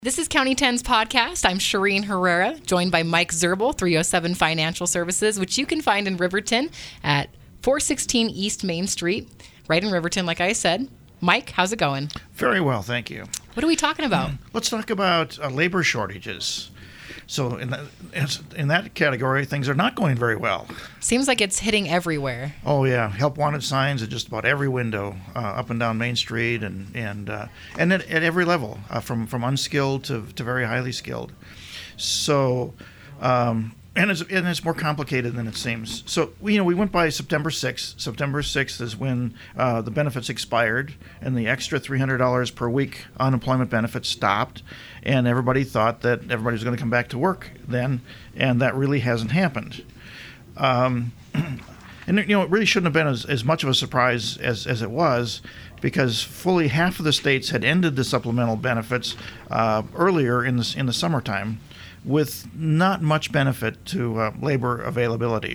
This is County 10's podcast. I'm Shireen Herrera, joined by Mike Zerbel, 307 Financial Services, which you can find in Riverton at 416 East Main Street, right in Riverton, like I said. Mike, how's it going? Very well, thank you. What are we talking about? Let's talk about labor shortages. So in that category, things are not going very well. Seems like it's hitting everywhere. Oh yeah, help wanted signs at just about every window, up and down Main Street, and at every level, from unskilled to very highly skilled. So, and it's more complicated than it seems. So we went by September 6th. September 6th is when the benefits expired, and the extra $300 per week unemployment benefits stopped, and everybody thought that everybody was going to come back to work then, and that really hasn't happened. And it really shouldn't have been as much of a surprise as it was, because fully half of the states had ended the supplemental benefits earlier in the summertime, with not much benefit to labor availability.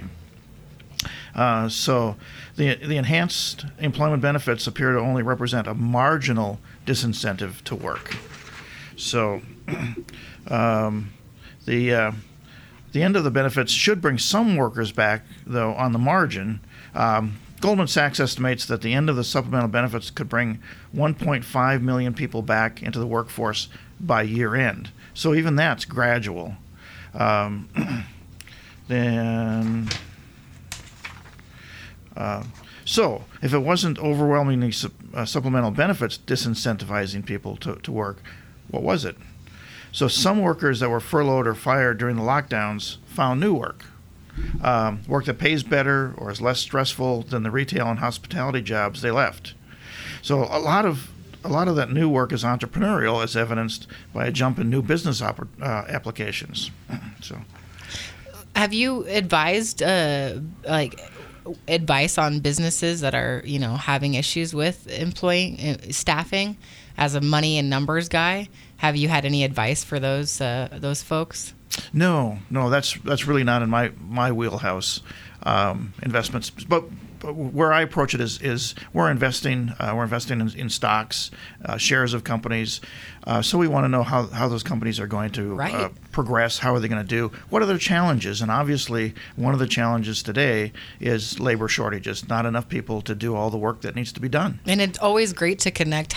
So the enhanced employment benefits appear to only represent a marginal disincentive to work. So the end of the benefits should bring some workers back, though, on the margin. Goldman Sachs estimates that the end of the supplemental benefits could bring 1.5 million people back into the workforce by year end. So even that's gradual. So if it wasn't overwhelmingly supplemental benefits disincentivizing people to work, what was it? So some workers that were furloughed or fired during the lockdowns found new work. Work that pays better or is less stressful than the retail and hospitality jobs they left. So a lot of that new work is entrepreneurial, as evidenced by a jump in new business applications. So, have you advised advice on businesses that are having issues with employing staffing? As a money and numbers guy, have you had any advice for those folks? No, that's really not in my wheelhouse. Investments, but where I approach it is we're investing in stocks, shares of companies. So we want to know how those companies are going to progress. How are they going to do? What are their challenges? And obviously, one of the challenges today is labor shortages. Not enough people to do all the work that needs to be done. And it's always great to connect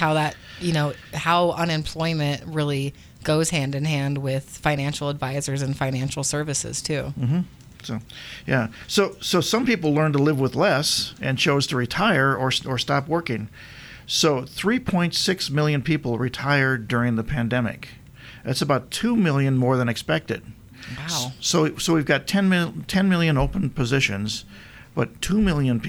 how unemployment really goes hand in hand with financial advisors and financial services too. Mm-hmm. So, yeah. So some people learned to live with less and chose to retire or stop working. So 3.6 million people retired during the pandemic. That's about 2 million more than expected. Wow. So we've got 10 million open positions, but 2 million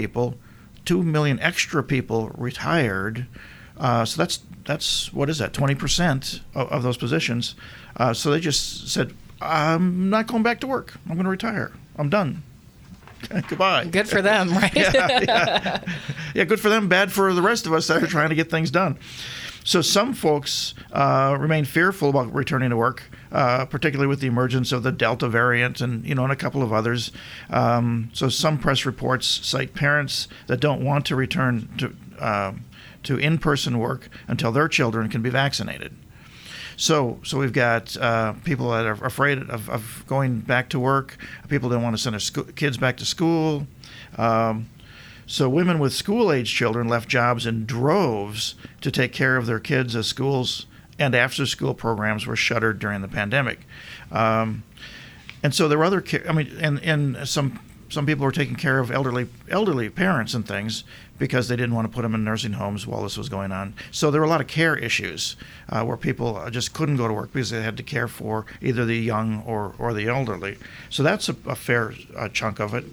extra people retired. So that's what is that? 20% of those positions. So they just said, I'm not going back to work. I'm going to retire. I'm done. Goodbye. Good for them, right? Yeah, good for them, bad for the rest of us that are trying to get things done. So some folks remain fearful about returning to work, particularly with the emergence of the Delta variant and a couple of others. So some press reports cite parents that don't want to return to in-person work until their children can be vaccinated. So we've got people that are afraid of going back to work. People don't want to send their kids back to school. So women with school-age children left jobs in droves to take care of their kids as schools and after-school programs were shuttered during the pandemic. And so there were other, and some people were taking care of elderly parents and things because they didn't want to put them in nursing homes while this was going on. So there were a lot of care issues where people just couldn't go to work because they had to care for either the young or the elderly. So that's a fair chunk of it.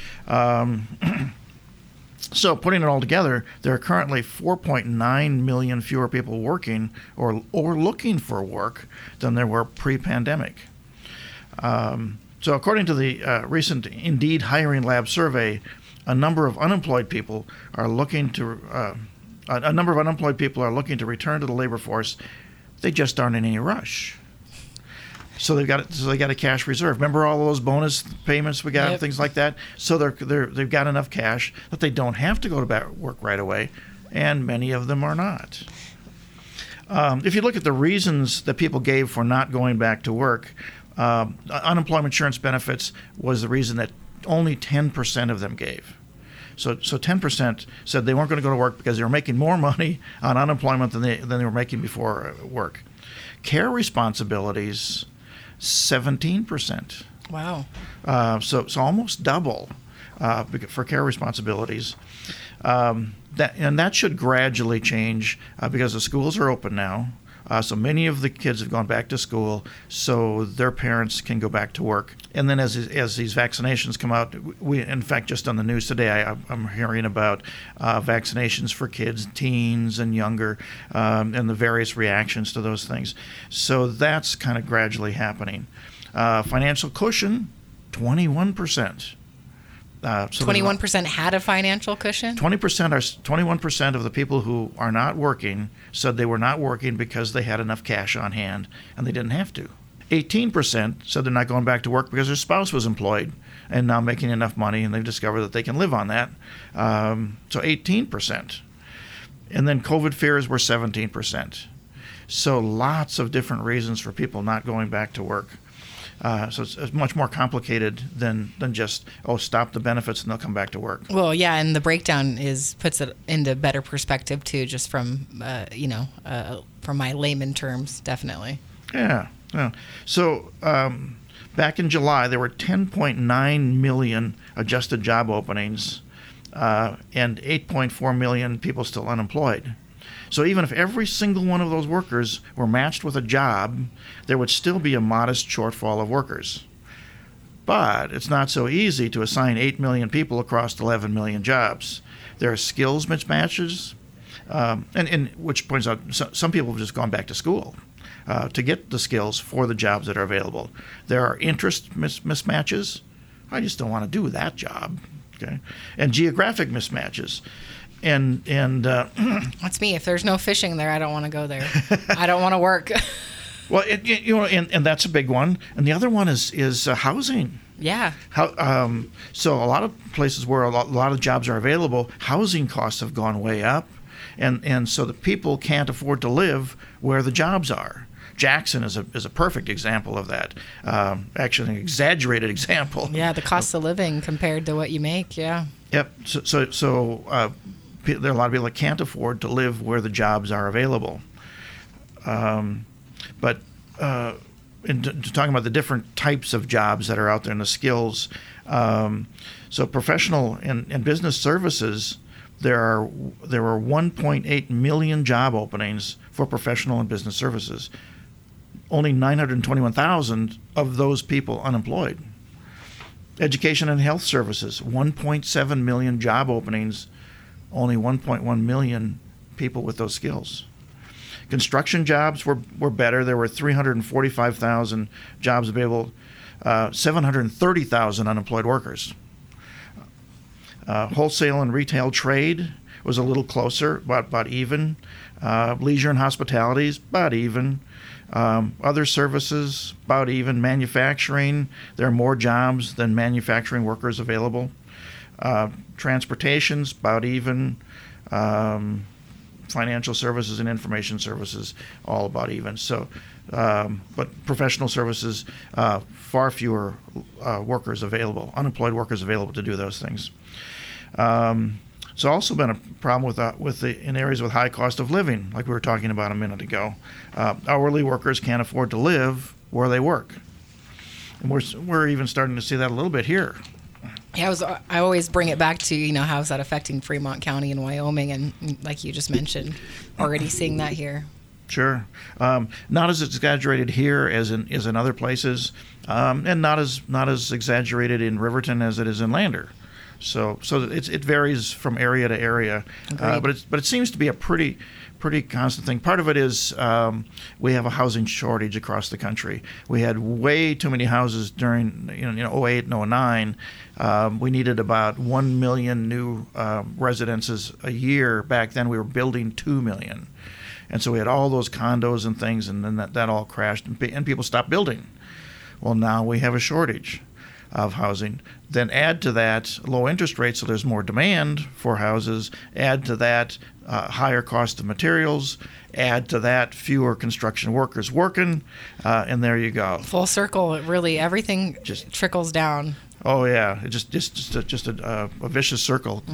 So putting it all together, there are currently 4.9 million fewer people working or looking for work than there were pre-pandemic. So according to the recent Indeed Hiring Lab survey, a number of unemployed people are looking to return to the labor force. They just aren't in any rush. So they got a cash reserve. Remember all those bonus payments we got and things like that? So they've got enough cash that they don't have to go to work right away, and many of them are not. If you look at the reasons that people gave for not going back to work, unemployment insurance benefits was the reason that only 10% of them gave. So 10% said they weren't going to go to work because they were making more money on unemployment than they were making before work. Care responsibilities, 17%. Wow. So almost double for care responsibilities. That should gradually change because the schools are open now. So many of the kids have gone back to school, so their parents can go back to work. And then as these vaccinations come out, in fact, just on the news today, I'm hearing about vaccinations for kids, teens, and younger, and the various reactions to those things. So that's kind of gradually happening. Financial cushion, 21%. So 21% had a financial cushion? 21% of the people who are not working said they were not working because they had enough cash on hand and they didn't have to. 18% said they're not going back to work because their spouse was employed and now making enough money and they've discovered that they can live on that. So 18%. And then COVID fears were 17%. So lots of different reasons for people not going back to work. So it's much more complicated than just, stop the benefits and they'll come back to work. Well, yeah, and the breakdown puts it into better perspective too, just from from my layman terms, definitely. Yeah. So back in July, there were 10.9 million adjusted job openings and 8.4 million people still unemployed. So even if every single one of those workers were matched with a job, there would still be a modest shortfall of workers. But it's not so easy to assign 8 million people across 11 million jobs. There are skills mismatches, and which points out some people have just gone back to school to get the skills for the jobs that are available. There are interest mismatches. I just don't want to do that job. Okay, and geographic mismatches. And that's me. If there's no fishing there, I don't want to go there. I don't want to work. Well, and that's a big one. And the other one is housing. Yeah. So a lot of places where a lot of jobs are available, housing costs have gone way up, and so the people can't afford to live where the jobs are. Jackson is a perfect example of that. Actually, an exaggerated example. Yeah, the cost of living compared to what you make. Yeah. Yep. So there are a lot of people that can't afford to live where the jobs are available. But talking about the different types of jobs that are out there and the skills, so professional and business services, there were 1.8 million job openings for professional and business services. Only 921,000 of those people unemployed. Education and health services, 1.7 million job openings, only 1.1 million people with those skills. Construction jobs were better. There were 345,000 jobs available, 730,000 unemployed workers. Wholesale and retail trade was a little closer, about even. Leisure and hospitalities, about even. Other services, about even. Manufacturing, there are more jobs than manufacturing workers available. Transportation's about even. Financial services and information services, all about even. So, but professional services, far fewer workers available, unemployed workers available to do those things. It's also been a problem in areas with high cost of living, like we were talking about a minute ago. Hourly workers can't afford to live where they work, and we're even starting to see that a little bit here. Yeah, I always bring it back to, how is that affecting Fremont County and Wyoming, and like you just mentioned, already seeing that here. Sure. Not as exaggerated here as in other places, and not as exaggerated in Riverton as it is in Lander. So it varies from area to area, but it seems to be a pretty constant thing. Part of it is we have a housing shortage across the country. We had way too many houses during 08 and 09. We needed about 1 million new residences a year. Back then we were building 2 million. And so we had all those condos and things, and then that all crashed, and people stopped building. Well, now we have a shortage. of housing. Then add to that low interest rates, so there's more demand for houses. Add to that higher cost of materials. Add to that fewer construction workers working, and there you go. Full circle. Really, everything Just trickles down. Oh yeah, it just a vicious circle.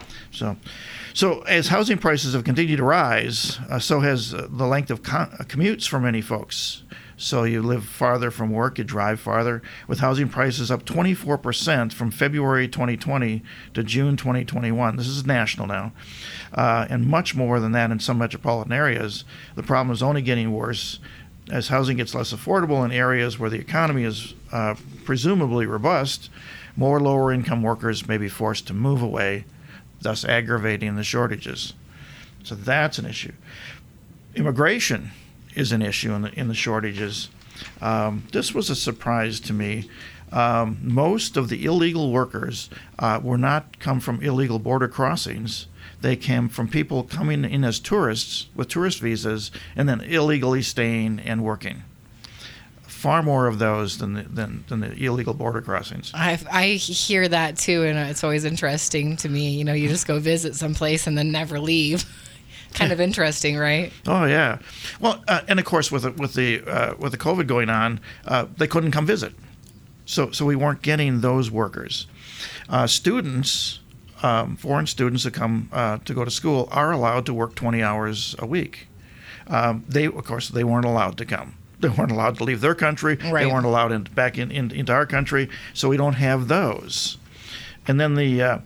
So as housing prices have continued to rise, so has the length of commutes for many folks. So you live farther from work, you drive farther, with housing prices up 24% from February 2020 to June 2021. This is national now, and much more than that in some metropolitan areas. The problem is only getting worse as housing gets less affordable in areas where the economy is presumably robust. More lower-income workers may be forced to move away, thus aggravating the shortages. So that's an issue. Immigration is an issue in the shortages. This was a surprise to me. Most of the illegal workers were not come from illegal border crossings. They came from people coming in as tourists with tourist visas and then illegally staying and working. Far more of those than the illegal border crossings. I hear that too, and it's always interesting to me. You know, you just go visit someplace and then never leave. Kind of interesting, right? Oh yeah. Well, and of course with the COVID going on, they couldn't come visit, so we weren't getting those workers. Students, foreign students that come to go to school are allowed to work 20 hours a week. They weren't allowed to come. They weren't allowed to leave their country. Right. They weren't allowed back into our country, so we don't have those. And then the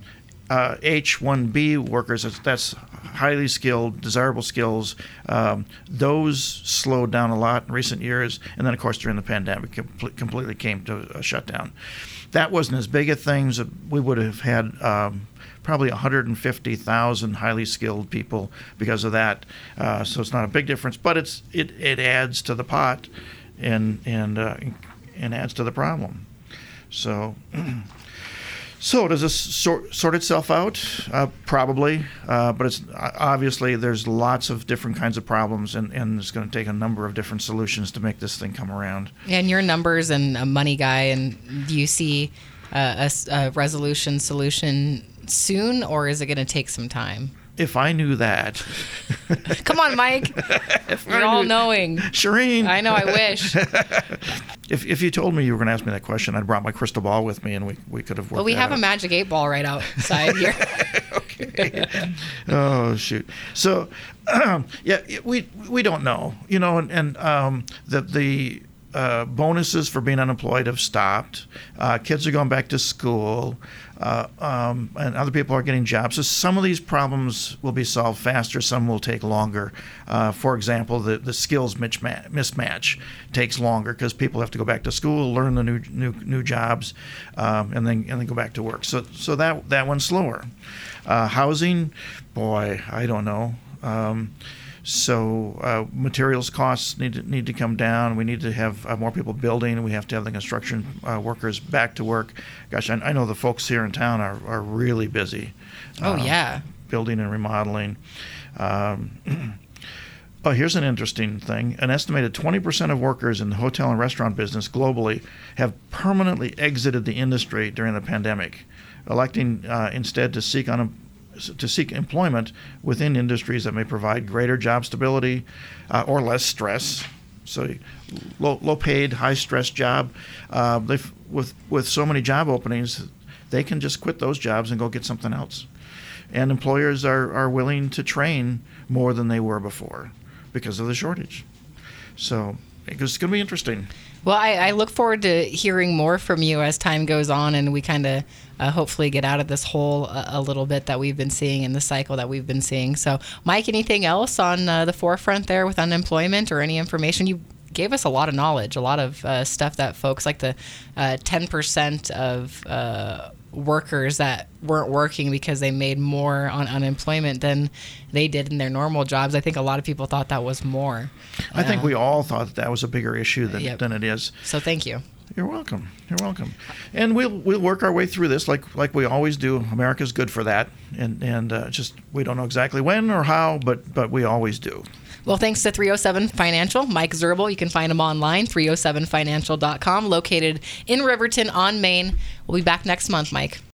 H-1B workers, that's highly skilled, desirable skills. Those slowed down a lot in recent years, and then of course during the pandemic, completely came to a shutdown. That wasn't as big a thing. We would have had probably 150,000 highly skilled people because of that. So it's not a big difference, but it adds to the pot and adds to the problem. So. So does this sort itself out? Probably, but it's obviously there's lots of different kinds of problems, and it's going to take a number of different solutions to make this thing come around. And your numbers and a money guy, and do you see a resolution solution soon, or is it going to take some time? If I knew that. Come on, Mike. You're all knowing. Shireen. I know, I wish. If you told me you were going to ask me that question, I'd brought my crystal ball with me, and we could have worked. Well, we have out. a magic 8-ball right outside here. Okay. Oh shoot. So, yeah, we don't know, you know, and the bonuses for being unemployed have stopped. Kids are going back to school, and other people are getting jobs. So some of these problems will be solved faster. Some will take longer. For example, the skills mismatch takes longer because people have to go back to school, learn the new jobs, and then go back to work. So that one's slower. Housing, boy, I don't know. So materials costs need to come down. We need to have more people building. We have to have the construction workers back to work. Gosh, I know the folks here in town are really busy. Oh, yeah. Building and remodeling. Oh, here's an interesting thing. An estimated 20% of workers in the hotel and restaurant business globally have permanently exited the industry during the pandemic, electing instead to seek employment within industries that may provide greater job stability or less stress. So low paid, high stress job. With so many job openings, they can just quit those jobs and go get something else. And employers are willing to train more than they were before because of the shortage. So it's going to be interesting. Well, I look forward to hearing more from you as time goes on, and we kind of hopefully get out of this hole a little bit that we've been seeing in the cycle that we've been seeing. So, Mike, anything else on the forefront there with unemployment or any information? You gave us a lot of knowledge, a lot of stuff that folks like the 10% of workers that weren't working because they made more on unemployment than they did in their normal jobs. I think a lot of people thought that was more. I think we all thought that was a bigger issue than it is. So thank you. You're welcome. You're welcome. And we'll work our way through this like we always do. America's good for that. And just we don't know exactly when or how, but we always do. Well, thanks to 307 Financial, Mike Zerbel. You can find him online, 307financial.com, located in Riverton on Main. We'll be back next month, Mike.